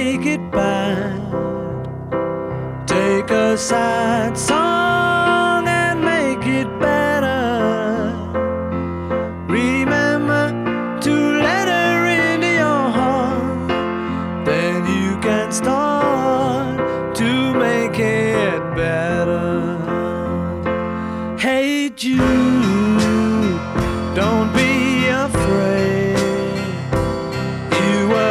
make it bad. Take a sad song and make it better. Remember to let her into your heart. Then you can start to make it better. Hey Jude,